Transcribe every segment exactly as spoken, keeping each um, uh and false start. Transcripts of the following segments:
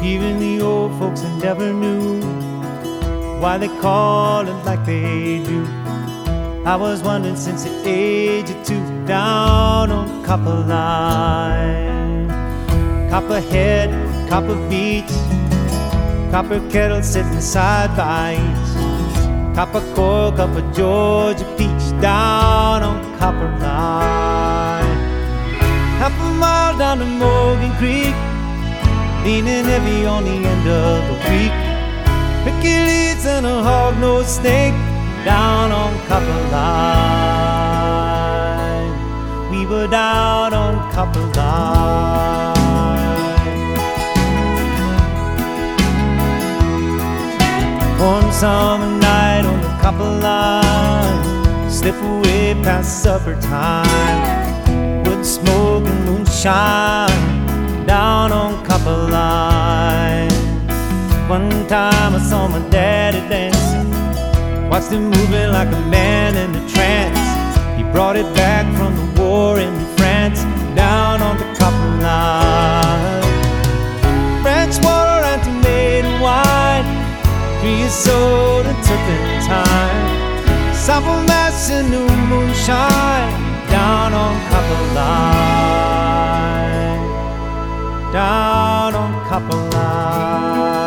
Even the old folks that never knew why they call it like they do. I was wondering since the age of two, down on Copper Line. Copperhead, Copper Beach, Copper Kettle sitting side by each, Copper Coil, Copper Georgia Peach, down on Copper Line. Half a mile down to Morgan Creek, leaning heavy on the end of the week. Hercules and a hog-nosed snake, down on Copper Line. We were down on Copper Line. One summer night on the Copper Line, slip away past supper time, wood smoke and moonshine, down on Copper Line. One time I saw my daddy dancing, watched him moving like a man in a trance. He brought it back from the war in France, down on the Copper Line. French water and tomato wine, three years old and turpentine, sour mash and new moonshine, down on Copper Line. Down on Copper Line.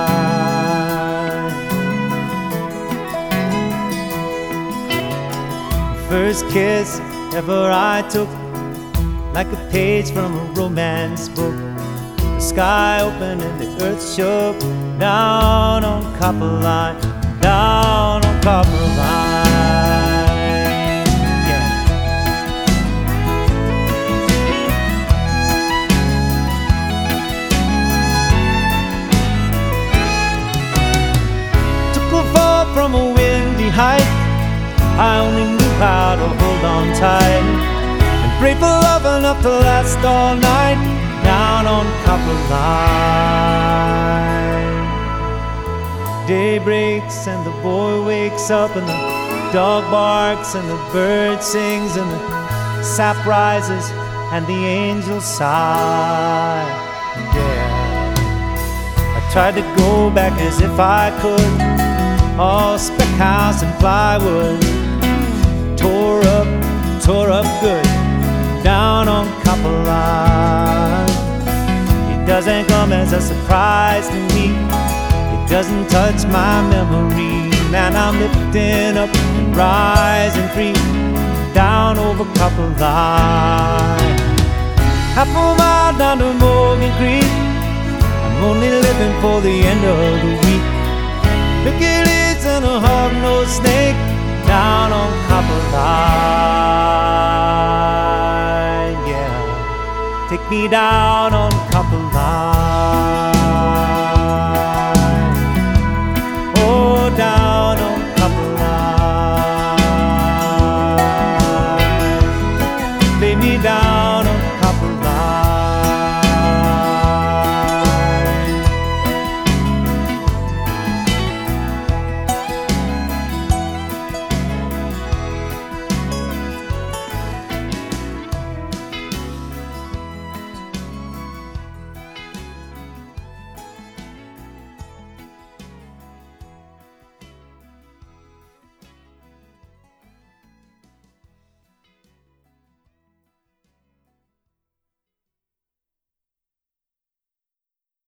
First kiss ever I took, like a page from a romance book. The sky opened and the earth shook, down on Copper Line, down on Copper Line. Yeah. Took a fall from a windy height, I only knew how to hold on tight and pray for love enough to last all night, down on Copper Line. Day breaks and the boy wakes up and the dog barks and the bird sings and the sap rises and the angels sigh. Yeah, I tried to go back as if I could, all spec house and plywood, tore up, tore up good, down on Copper Line. It doesn't come as a surprise to me, it doesn't touch my memory, and I'm lifting up and rising free, down over Copper Line. Half a mile down to Morgan Creek, I'm only living for the end of the week. Hercules and a hog-nosed snake, down on Copper Line. Yeah, take me down on